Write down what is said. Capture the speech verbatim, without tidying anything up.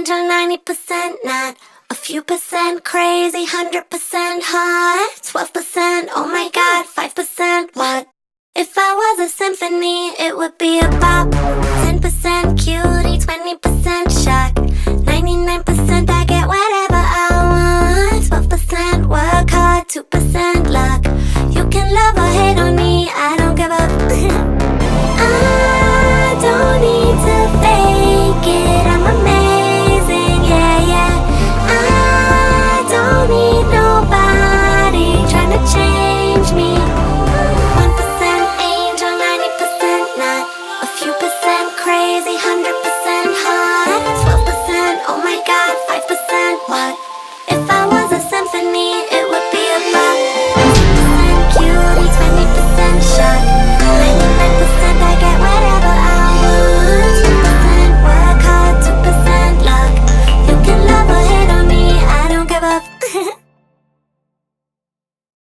to ninety percent not. A few percent crazy, one hundred percent hot. twelve percent, oh my god, five percent what? If I was a symphony, it would be a bop. ten percent cutie, twenty